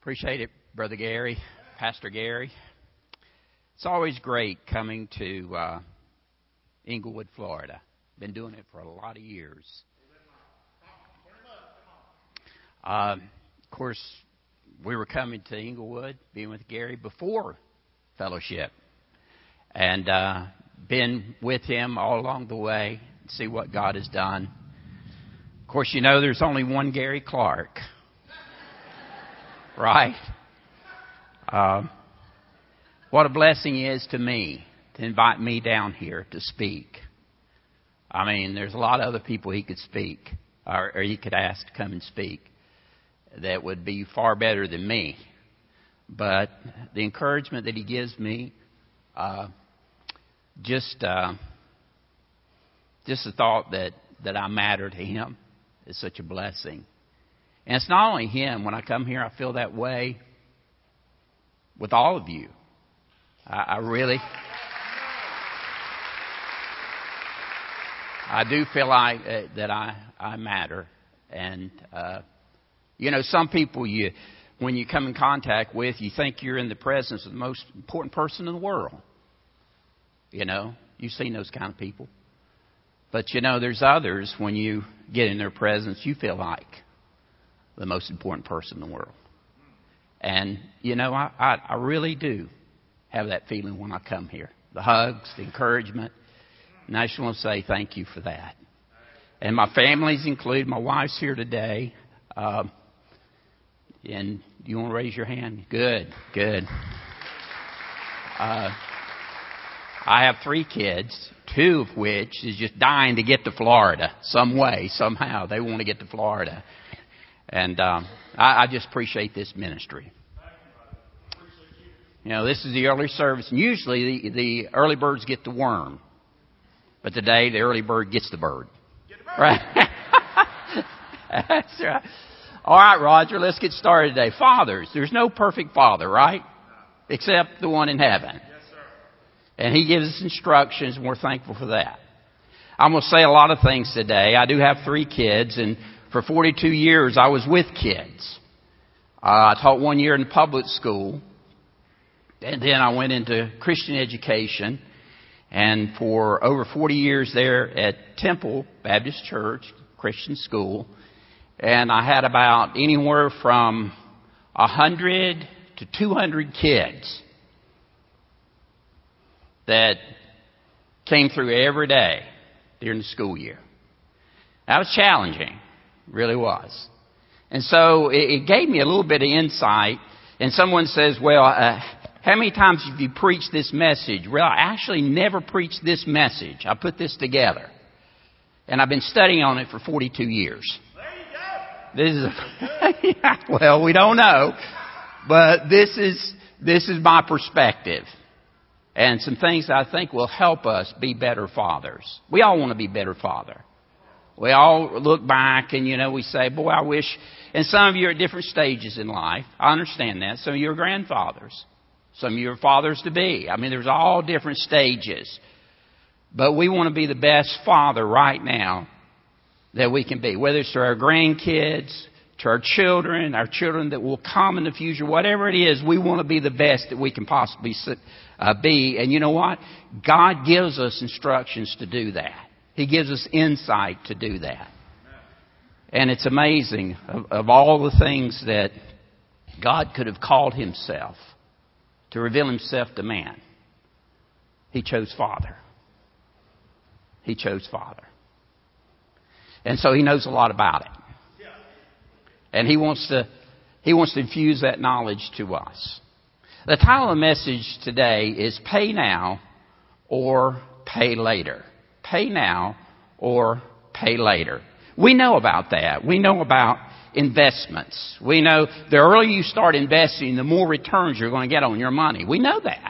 Appreciate it, Brother Gary, Pastor Gary. It's always great coming to Englewood, Florida. Been doing it for a lot of years. Of course, we were coming to Englewood, being with Gary before fellowship, and been with him all along the way. See what God has done. Of course, you know there's only one Gary Clark, right? What a blessing it is to me to invite me down here to speak. I mean, there's a lot of other people he could speak, or he could ask to come and speak, that would be far better than me. But the encouragement that he gives me, just the thought that I matter to him is such a blessing. And it's not only him. When I come here, I feel that way with all of you. I do feel like that I matter. And, some people when you come in contact with, you think you're in the presence of the most important person in the world. You've seen those kind of people. But, there's others, when you get in their presence, you feel like the most important person in the world. And, I really do have that feeling when I come here. The hugs, the encouragement. And I just want to say thank you for that. And my family's included. My wife's here today. And you want to raise your hand? Good. I have 3 kids, 2 of which is just dying to get to Florida. Some way, somehow, they want to get to Florida. And I just appreciate this ministry. This is the early service. And usually the early birds get the worm. But today, the early bird gets the bird. Right? That's right. All right, Roger, let's get started today. Fathers, there's no perfect father, right? Except the one in heaven. And he gives us instructions, and we're thankful for that. I'm going to say a lot of things today. I do have 3 kids, and for 42 years I was with kids. I taught 1 year in public school, and then I went into Christian education, and for over 40 years there at Temple Baptist Church, Christian school, and I had about anywhere from 100 to 200 kids that came through every day during the school year. That was challenging. It really was. And so it gave me a little bit of insight. And someone says, well, how many times have you preached this message? Well, I actually never preached this message. I put this together. And I've been studying on it for 42 years. There you go. Well, we don't know. But this is my perspective. And some things that I think will help us be better fathers. We all want to be better father. We all look back and, we say, boy, I wish. And some of you are at different stages in life. I understand that. Some of you are grandfathers. Some of you are fathers-to-be. I mean, there's all different stages. But we want to be the best father right now that we can be. Whether it's to our grandkids, to our children that will come in the future, whatever it is, we want to be the best that we can possibly be. And you know what? God gives us instructions to do that. He gives us insight to do that. And it's amazing of all the things that God could have called himself to reveal himself to man. He chose Father. He chose Father. And so he knows a lot about it. And he wants to infuse that knowledge to us. The title of the message today is Pay Now or Pay Later. Pay now or pay later. We know about that. We know about investments. We know the earlier you start investing, the more returns you're going to get on your money. We know that.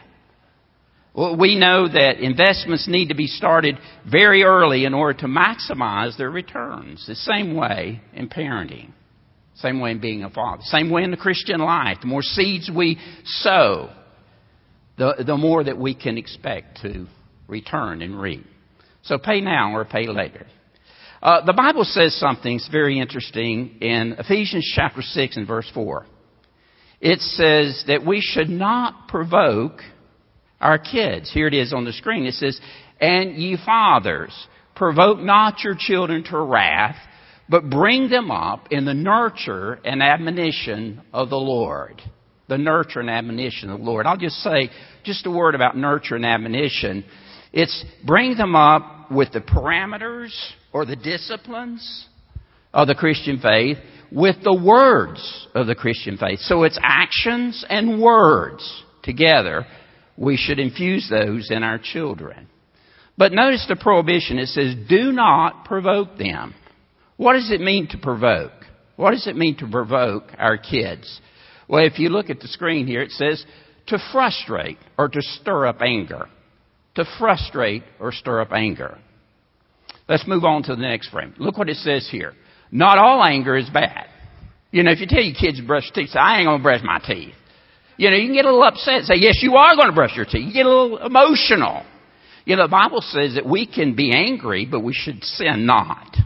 We know that investments need to be started very early in order to maximize their returns. The same way in parenting. Same way in being a father. Same way in the Christian life. The more seeds we sow, the more that we can expect to return and reap. So pay now or pay later. The Bible says something that's very interesting in Ephesians chapter 6 and verse 4. it says that we should not provoke our kids. Here it is on the screen. It says, "And ye fathers, provoke not your children to wrath, but bring them up in the nurture and admonition of the Lord." The nurture and admonition of the Lord. I'll just say just a word about nurture and admonition. It's bring them up with the parameters or the disciplines of the Christian faith, with the words of the Christian faith. So it's actions and words together. We should infuse those in our children. But notice the prohibition. It says, do not provoke them. What does it mean to provoke? What does it mean to provoke our kids? Well, if you look at the screen here, it says to frustrate or to stir up anger. To frustrate or stir up anger. Let's move on to the next frame. Look what it says here. Not all anger is bad. You know, if you tell your kids to brush their teeth, say, I ain't going to brush my teeth. You know, you can get a little upset and say, yes, you are going to brush your teeth. You get a little emotional. You know, the Bible says that we can be angry, but we should sin not.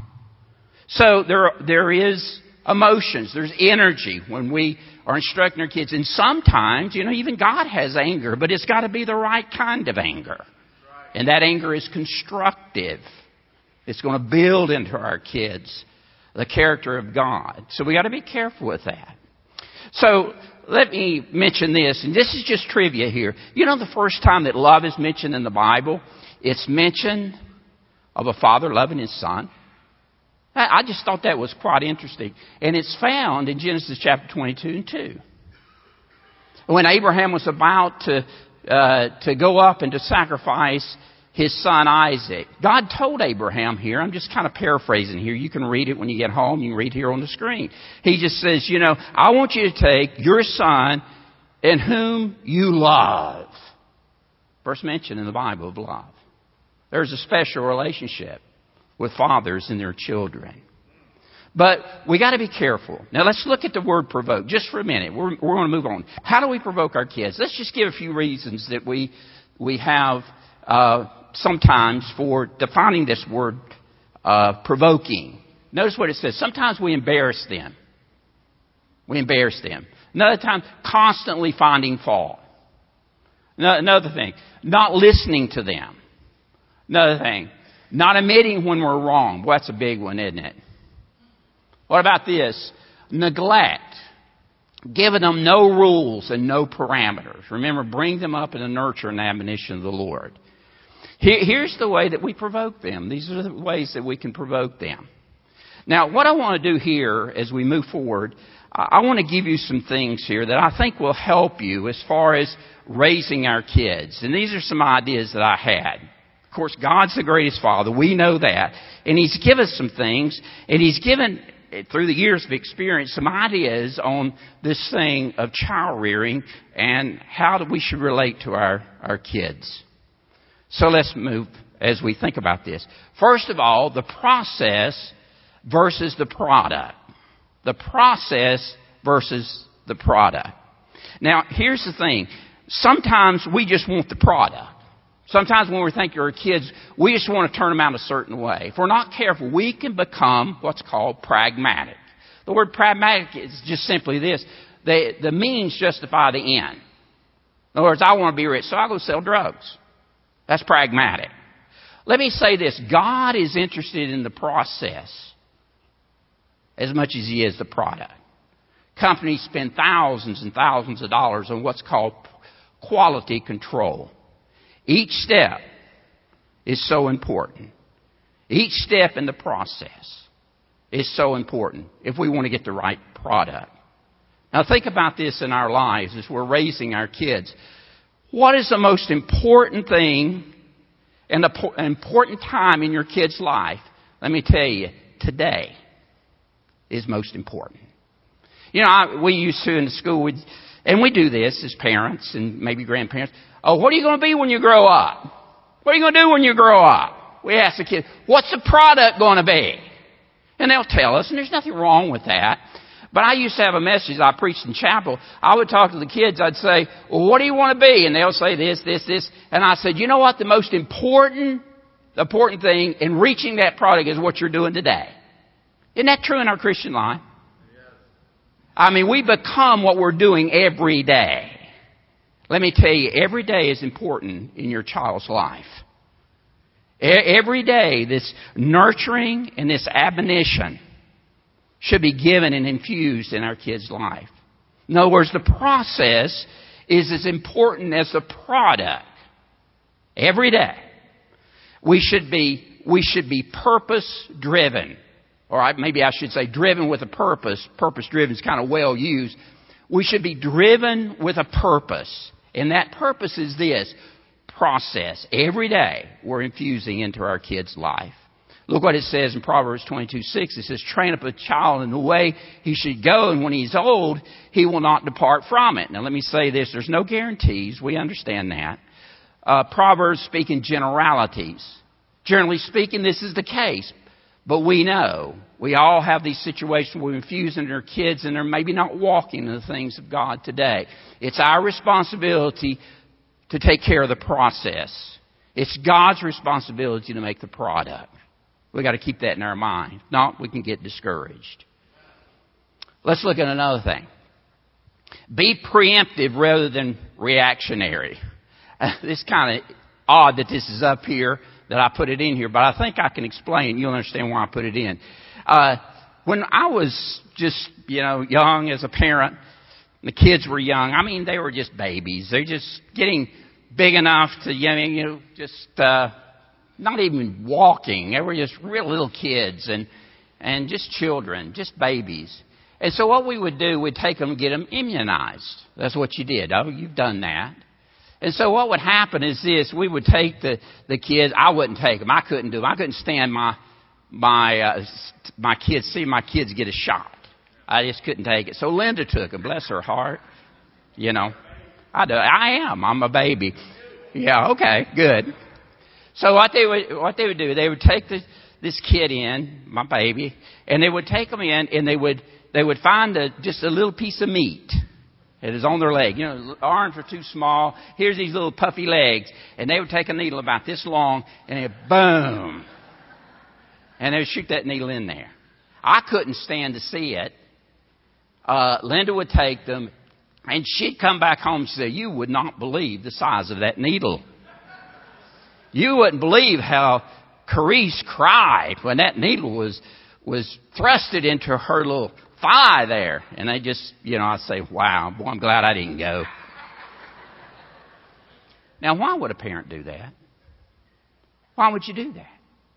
So there is emotions. There's energy when we are instructing our kids. And sometimes, you know, even God has anger, but it's got to be the right kind of anger. And that anger is constructive. It's going to build into our kids the character of God. So we got to be careful with that. So let me mention this, and this is just trivia here. You know, the first time that love is mentioned in the Bible, it's mentioned of a father loving his son. I just thought that was quite interesting. And it's found in Genesis chapter 22 and 2. When Abraham was about to go up and to sacrifice his son Isaac, God told Abraham here, I'm just kind of paraphrasing here. You can read it when you get home. You can read here on the screen. He just says, you know, I want you to take your son in whom you love. First mention in the Bible of love. There's a special relationship with fathers and their children. But we got to be careful. Now let's look at the word provoke just for a minute. We're going to move on. How do we provoke our kids? Let's just give a few reasons that we have sometimes for defining this word provoking. Notice what it says. Sometimes we embarrass them. We embarrass them. Another time, constantly finding fault. Another thing, not listening to them. Another thing, not admitting when we're wrong. Well, that's a big one, isn't it? What about this? Neglect. Giving them no rules and no parameters. Remember, bring them up in the nurture and admonition of the Lord. Here's the way that we provoke them. These are the ways that we can provoke them. Now, what I want to do here as we move forward, I want to give you some things here that I think will help you as far as raising our kids. And these are some ideas that I had. Of course, God's the greatest Father. We know that. And He's given us some things. And He's given, through the years of experience, some ideas on this thing of child rearing and how we should relate to our kids. So let's move as we think about this. First of all, the process versus the product. The process versus the product. Now, here's the thing. Sometimes we just want the product. Sometimes when we think of our kids, we just want to turn them out a certain way. If we're not careful, we can become what's called pragmatic. The word pragmatic is just simply this. The means justify the end. In other words, I want to be rich, so I'll go sell drugs. That's pragmatic. Let me say this. God is interested in the process as much as He is the product. Companies spend thousands and thousands of dollars on what's called quality control. Each step is so important. Each step in the process is so important if we want to get the right product. Now think about this in our lives as we're raising our kids. What is the most important thing and the important time in your kid's life? Let me tell you, today is most important. You know, we used to in the school, and we do this as parents and maybe grandparents. Oh, what are you going to be when you grow up? What are you going to do when you grow up? We ask the kids, what's the product going to be? And they'll tell us, and there's nothing wrong with that. But I used to have a message I preached in chapel. I would talk to the kids. I'd say, well, what do you want to be? And they'll say this, this, this. And I said, you know what? The most important thing in reaching that product is what you're doing today. Isn't that true in our Christian life? I mean, we become what we're doing every day. Let me tell you, every day is important in your child's life. Every day, this nurturing and this admonition should be given and infused in our kid's life. In other words, the process is as important as the product. Every day, we should be purpose-driven. Or maybe I should say driven with a purpose. Purpose-driven is kind of well used. We should be driven with a purpose. And that purpose is this process. Every day we're infusing into our kid's life. Look what it says in Proverbs 22:6. It says, train up a child in the way he should go, and when he's old, he will not depart from it. Now let me say this. There's no guarantees. We understand that. Proverbs speak in generalities. Generally speaking, this is the case. But we know, we all have these situations where we're infusing our kids and they're maybe not walking in the things of God today. It's our responsibility to take care of the process. It's God's responsibility to make the product. We've got to keep that in our mind. If not, we can get discouraged. Let's look at another thing. Be preemptive rather than reactionary. It's kind of odd that this is up here, that I put it in here, but I think I can explain. You'll understand why I put it in. When I was just, young as a parent, the kids were young. I mean, they were just babies. They're just getting big enough to, not even walking. They were just real little kids and just children, just babies. And so what we would do, we'd take them and get them immunized. That's what you did. Oh, you've done that. And so what would happen is this. We would take the kids. I wouldn't take them. I couldn't do them. I couldn't stand my kids, see my kids get a shot. I just couldn't take it. So Linda took them. Bless her heart. I'm a baby. Yeah, okay, good. So what they would do, they would take this kid in, my baby, and they would take them in, and they would find just a little piece of meat. It is on their leg. The arms are too small. Here's these little puffy legs. And they would take a needle about this long, and it boom. And they would shoot that needle in there. I couldn't stand to see it. Linda would take them, and she'd come back home and say, you would not believe the size of that needle. You wouldn't believe how Carice cried when that needle was thrusted into her little thigh there. And they just, I say, wow, boy, I'm glad I didn't go. Now, why would a parent do that? Why would you do that?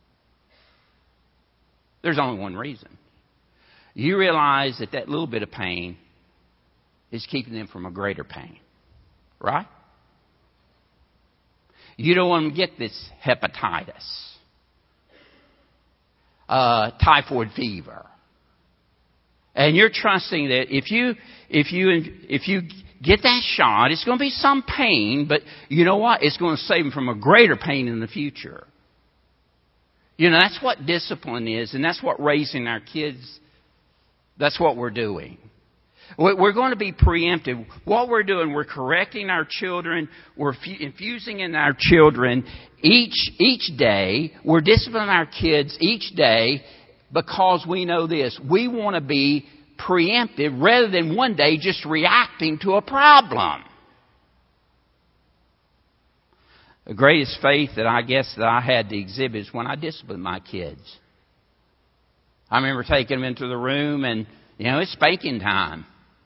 There's only one reason. You realize that little bit of pain is keeping them from a greater pain. Right? You don't want them to get this hepatitis, typhoid fever. And you're trusting that if you get that shot, it's going to be some pain, but you know what? It's going to save them from a greater pain in the future. That's what discipline is, and that's what raising our kids, that's what we're doing. We're going to be preemptive. What we're doing, we're correcting our children. We're infusing in our children each day. We're disciplining our kids each day because we know this. We want to be preemptive rather than one day just reacting to a problem. The greatest faith that I had to exhibit is when I disciplined my kids. I remember taking them into the room and, it's spanking time.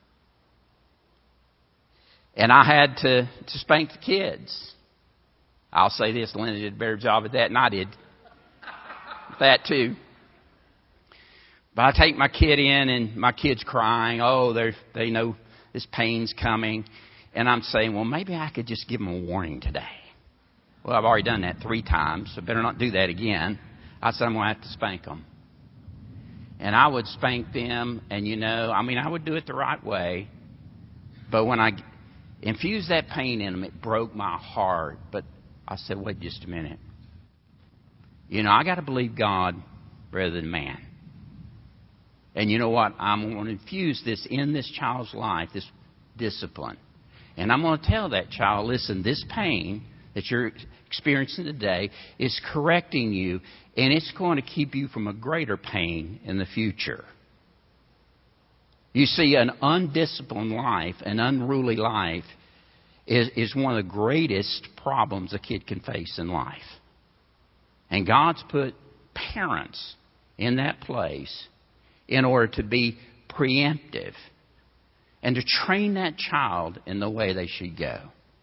And I had to spank the kids. I'll say this, Linda did a better job at that than I did. That too. But I take my kid in and my kid's crying. Oh, they know this pain's coming. And I'm saying, well, maybe I could just give them a warning today. Well, I've already done that 3 times, so better not do that again. I said, I'm going to have to spank them. And I would spank them, and I would do it the right way. But when I infused that pain in them, it broke my heart. But I said, wait just a minute. I got to believe God rather than man. And you know what? I'm going to infuse this in this child's life, this discipline. And I'm going to tell that child, listen, this pain that you're experiencing today is correcting you, and it's going to keep you from a greater pain in the future. You see, an undisciplined life, an unruly life, is one of the greatest problems a kid can face in life. And God's put parents in that place in order to be preemptive and to train that child in the way they should go.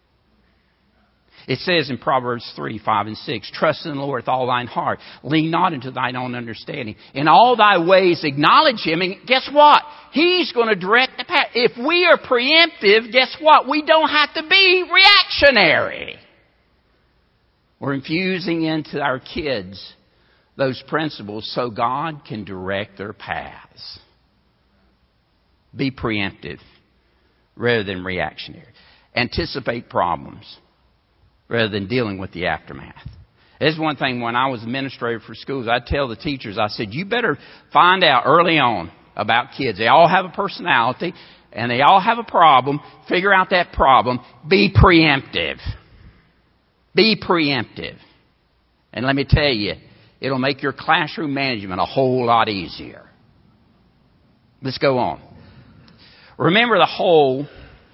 It says in Proverbs 3, 5, and 6, trust in the Lord with all thine heart. Lean not into thine own understanding. In all thy ways acknowledge Him. And guess what? He's going to direct the path. If we are preemptive, guess what? We don't have to be reactionary. We're infusing into our kids those principles so God can direct their paths. Be preemptive rather than reactionary. Anticipate problems rather than dealing with the aftermath. There's one thing when I was administrator for schools, I'd tell the teachers, I said, you better find out early on about kids. They all have a personality and they all have a problem. Figure out that problem. Be preemptive. Be preemptive. And let me tell you, it'll make your classroom management a whole lot easier. Let's go on. Remember the whole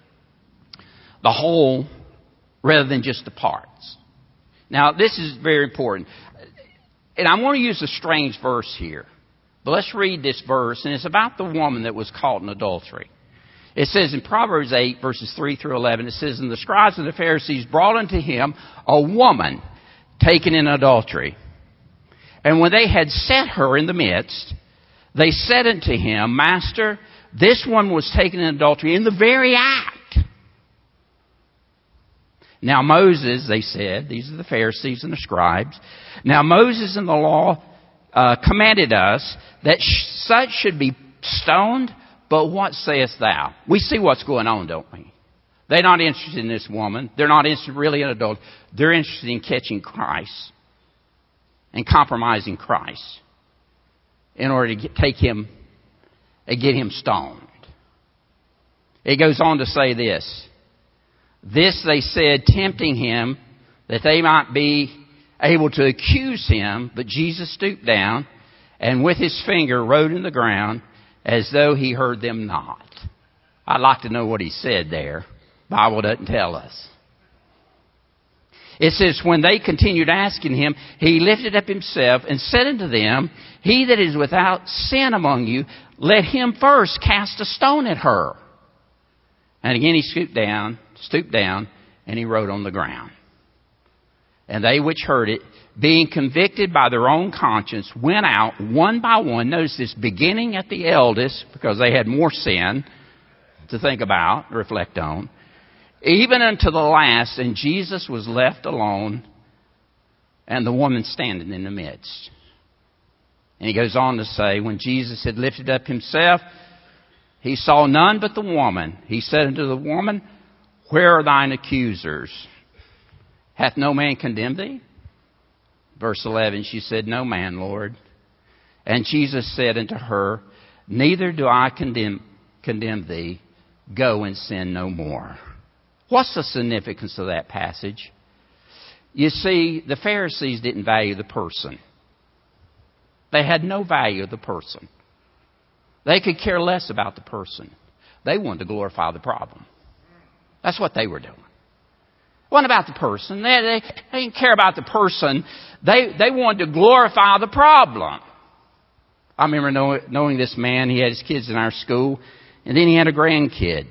rather than just the parts. Now, this is very important. And I'm going to use a strange verse here. But let's read this verse, and it's about the woman that was caught in adultery. It says in Proverbs 8, verses 3 through 11, it says, and the scribes and the Pharisees brought unto him a woman taken in adultery. And when they had set her in the midst, they said unto him, Master, this one was taken in adultery in the very act. Now Moses, they said, these are the Pharisees and the scribes. Now Moses in the law commanded us that such should be stoned, but what sayest thou? We see what's going on, don't we? They're not interested in this woman. They're not interested really in adultery. They're interested in catching Christ and compromising Christ in order to take him and get him stoned. It goes on to say this. This they said, tempting him, that they might be able to accuse him. But Jesus stooped down and with his finger wrote in the ground as though he heard them not. I'd like to know what he said there. The Bible doesn't tell us. It says, when they continued asking him, he lifted up himself and said unto them, he that is without sin among you, let him first cast a stone at her. And again he stooped down, and he wrote on the ground. And they which heard it, being convicted by their own conscience, went out one by one. Notice this, beginning at the eldest, because they had more sin to think about, reflect on, even unto the last, and Jesus was left alone, and the woman standing in the midst. And he goes on to say, when Jesus had lifted up himself, he saw none but the woman. He said unto the woman, where are thine accusers? Hath no man condemned thee? Verse 11, she said, no man, Lord. And Jesus said unto her, neither do I condemn thee. Go and sin no more. What's the significance of that passage? You see, the Pharisees didn't value the person. They had no value of the person. They could care less about the person. They wanted to glorify the problem. That's what they were doing. It wasn't about the person. They didn't care about the person. They wanted to glorify the problem. I remember knowing this man. He had his kids in our school, and then he had a grandkid.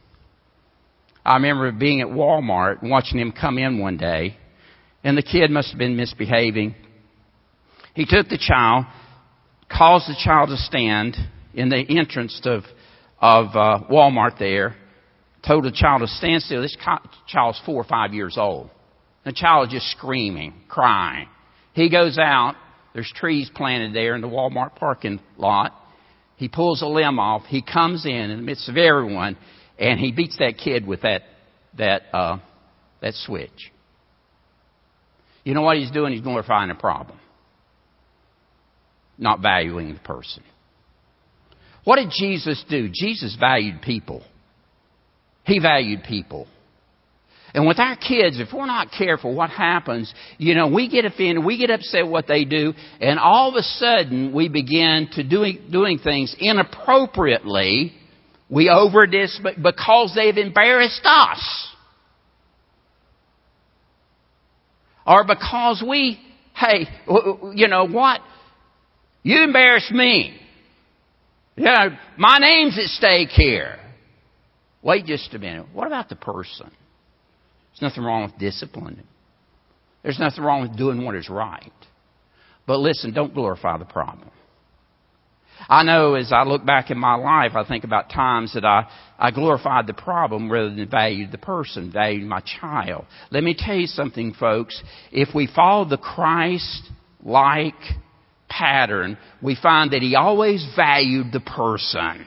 I remember being at Walmart and watching him come in one day, and the kid must have been misbehaving. He took the child, caused the child to stand in the entrance of Walmart there, told the child to stand still. This child's 4 or 5 years old. The child is just screaming, crying. He goes out. There's trees planted there in the Walmart parking lot. He pulls a limb off. He comes in the midst of everyone, and he beats that kid with that switch. You know what he's doing? He's glorifying a problem, not valuing the person. What did Jesus do? Jesus valued people. He valued people. And with our kids, if we're not careful, what happens, we get offended, we get upset what they do, and all of a sudden we begin to doing things inappropriately We over this because they've embarrassed us. Or because hey, you know what? You embarrassed me. Yeah, my name's at stake here. Wait just a minute. What about the person? There's nothing wrong with disciplining. There's nothing wrong with doing what is right. But listen, don't glorify the problem. I know as I look back in my life, I think about times that I glorified the problem rather than valued the person, valued my child. Let me tell you something, folks. If we follow the Christ-like pattern, we find that He always valued the person.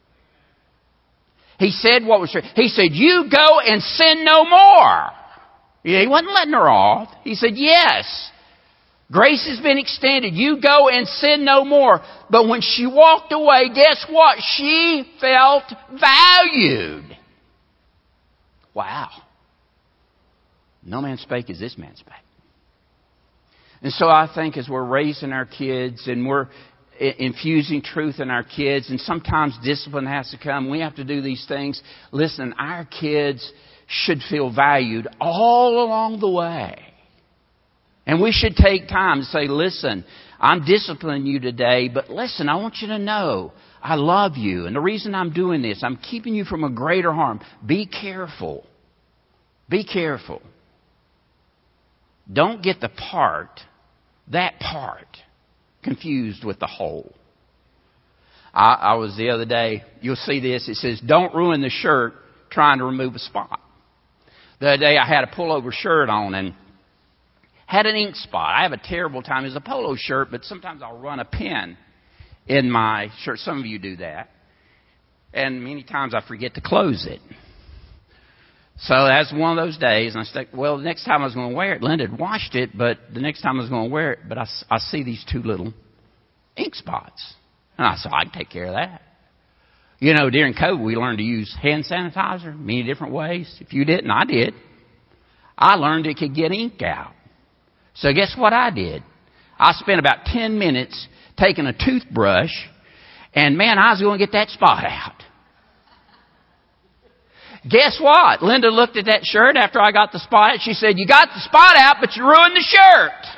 He said what was true. He said, you go and sin no more. He wasn't letting her off. He said, yes. Grace has been extended. You go and sin no more. But when she walked away, guess what? She felt valued. Wow. No man spake as this man spake. And so I think as we're raising our kids and we're infusing truth in our kids, and sometimes discipline has to come, we have to do these things. Listen, our kids should feel valued all along the way. And we should take time to say, listen, I'm disciplining you today, but listen, I want you to know I love you. And the reason I'm doing this, I'm keeping you from a greater harm. Be careful. Be careful. Don't get that part, confused with the whole. I was the other day, you'll see this, it says, don't ruin the shirt trying to remove a spot. The other day I had a pullover shirt on and had an ink spot. I have a terrible time. It's a polo shirt, but sometimes I'll run a pen in my shirt. Some of you do that. And many times I forget to close it. So that's one of those days. And I said, well, the next time I was going to wear it, Linda had washed it, but the next time I was going to wear it, but I see these two little ink spots. And I said, I can take care of that. You know, during COVID, we learned to use hand sanitizer many different ways. If you didn't, I did. I learned it could get ink out. So guess what I did? I spent about 10 minutes taking a toothbrush, and man, I was going to get that spot out. Guess what? Linda looked at that shirt after I got the spot out. She said, you got the spot out, but you ruined the shirt.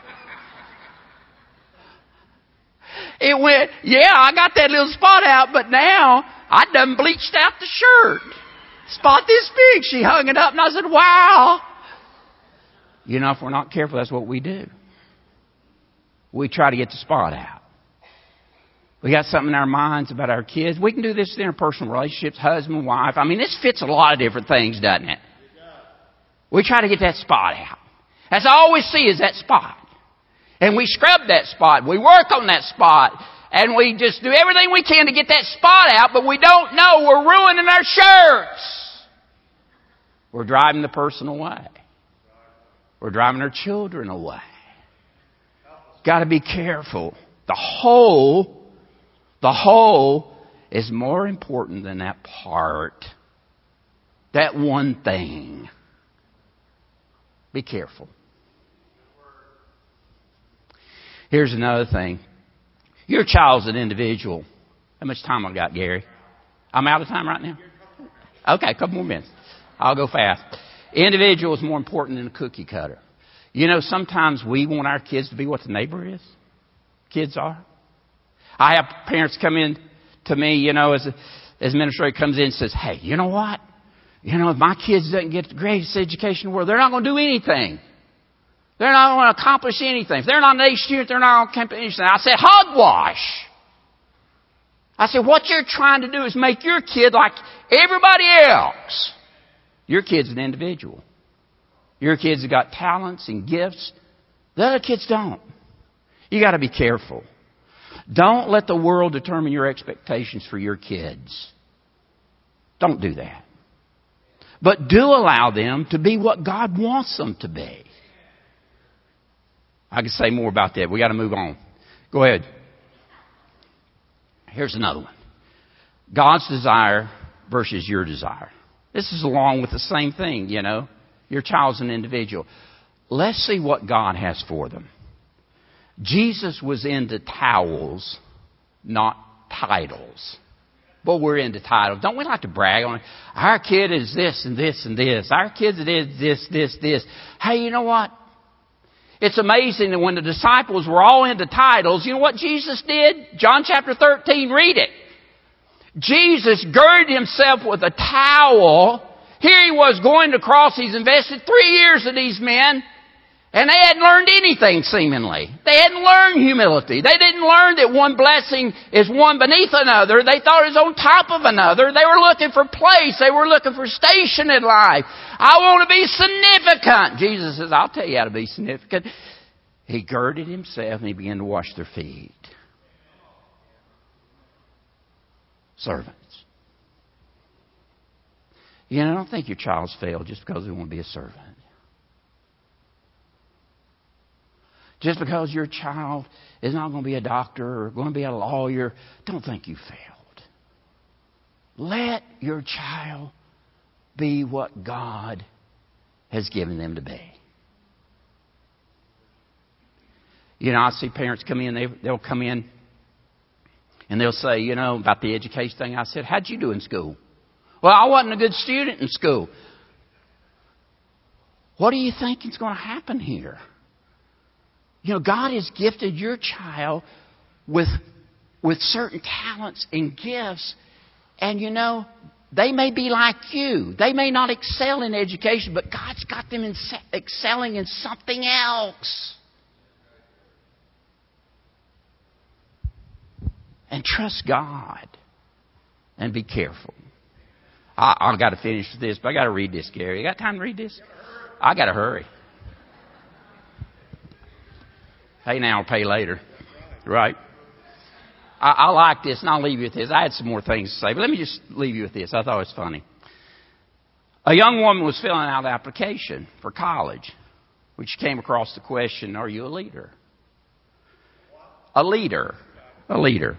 It went, yeah, I got that little spot out, but now I done bleached out the shirt. Spot this big. She hung it up, and I said, wow. You know, if we're not careful, that's what we do. We try to get the spot out. We got something in our minds about our kids. We can do this in interpersonal relationships, husband, wife. I mean, this fits a lot of different things, doesn't it? We try to get that spot out. That's all we see is that spot. And we scrub that spot. We work on that spot. And we just do everything we can to get that spot out, but we don't know we're ruining our shirts. We're driving the person away. We're driving our children away. Got to be careful. The whole is more important than that part. That one thing. Be careful. Here's another thing. Your child's an individual. How much time I got, Gary? I'm out of time right now? Okay, a couple more minutes. I'll go fast. Individual is more important than a cookie cutter. You know, sometimes we want our kids to be what the neighbor is. Kids are. I have parents come in to me, you know, as administrator comes in and says, hey, you know what? You know, if my kids don't get the greatest education in the world, they're not going to do anything. They're not going to accomplish anything. If they're not an A student, they're not going to accomplish anything. I said, hogwash. I said, what you're trying to do is make your kid like everybody else. Your kid's an individual. Your kids have got talents and gifts. The other kids don't. You got to be careful. Don't let the world determine your expectations for your kids. Don't do that. But do allow them to be what God wants them to be. I can say more about that. We got to move on. Go ahead. Here's another one. God's desire versus your desire. This is along with the same thing, you know. Your child's an individual. Let's see what God has for them. Jesus was into towels, not titles. But we're into titles. Don't we like to brag on it? Our kid is this and this and this. Our kid is this. Hey, you know what? It's amazing that when the disciples were all into titles, you know what Jesus did? John chapter 13, read it. Jesus girded himself with a towel. Here he was going to cross. He's invested 3 years in these men. And they hadn't learned anything, seemingly. They hadn't learned humility. They didn't learn that one blessing is one beneath another. They thought it was on top of another. They were looking for place. They were looking for station in life. I want to be significant. Jesus says, I'll tell you how to be significant. He girded himself and he began to wash their feet. Servants. You know, I don't think your child's failed just because they want to be a servant. Just because your child is not going to be a doctor or going to be a lawyer, don't think you failed. Let your child be what God has given them to be. You know, I see parents come in, they'll come in and they'll say, you know, about the education thing. I said, how'd you do in school? Well, I wasn't a good student in school. What do you think is going to happen here? You know, God has gifted your child with certain talents and gifts. And, you know, they may be like you. They may not excel in education, but God's got them excelling in something else. And trust God. And be careful. I've got to finish this, but I got to read this, Gary. You got time to read this? I got to hurry. Pay now, pay later. Right? I like this, and I'll leave you with this. I had some more things to say, but let me just leave you with this. I thought it was funny. A young woman was filling out an application for college, which came across the question, are you a leader? A leader. A leader.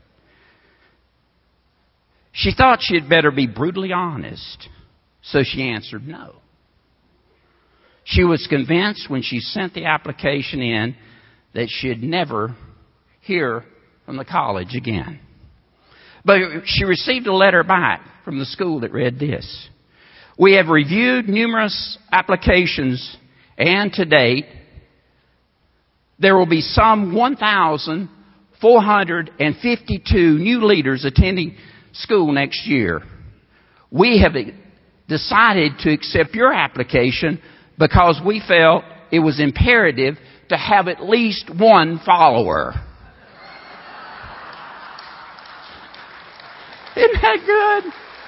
She thought she'd better be brutally honest, so she answered no. She was convinced when she sent the application in that she'd never hear from the college again. But she received a letter back from the school that read this. We have reviewed numerous applications, and to date, there will be some 1,452 new leaders attending school next year. We have decided to accept your application because we felt it was imperative to have at least one follower. Isn't that good?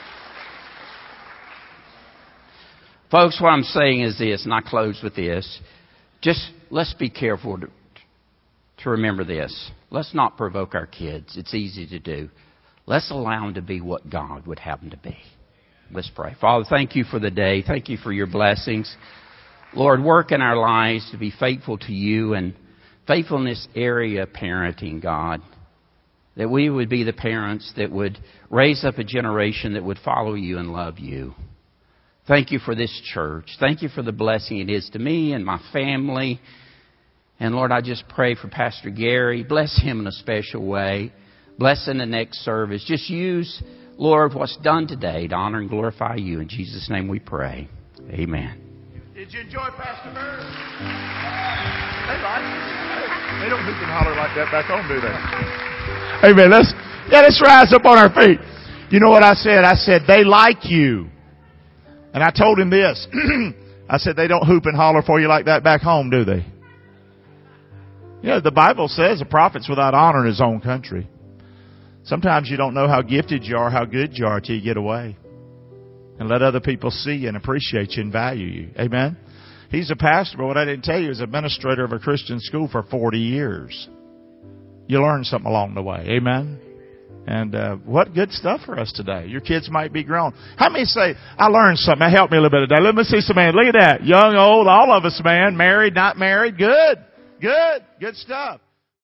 Folks, what I'm saying is this, and I close with this. Just let's be careful to remember this. Let's not provoke our kids. It's easy to do. Let's allow them to be what God would have them to be. Let's pray. Father, thank you for the day. Thank you for your blessings. Lord, work in our lives to be faithful to you and faithful in this area of parenting, God. That we would be the parents that would raise up a generation that would follow you and love you. Thank you for this church. Thank you for the blessing it is to me and my family. And Lord, I just pray for Pastor Gary. Bless him in a special way. Bless in the next service. Just use, Lord, what's done today to honor and glorify you. In Jesus' name we pray. Amen. Did you enjoy Pastor Bird? They like it. They don't hoop and holler like that back home, do they? Amen. Let's rise up on our feet. You know what I said? I said, they like you. And I told him this. I said, they don't hoop and holler for you like that back home, do they? Yeah, the Bible says a prophet's without honor in his own country. Sometimes you don't know how gifted you are, how good you are till you get away. And let other people see you and appreciate you and value you. Amen? He's a pastor, but what I didn't tell you is administrator of a Christian school for 40 years. You learn something along the way. Amen? And what good stuff for us today. Your kids might be grown. How many say, I learned something. That helped me a little bit today. Let me see some man. Look at that. Young, old, all of us, man. Married, not married. Good. Good. Good stuff.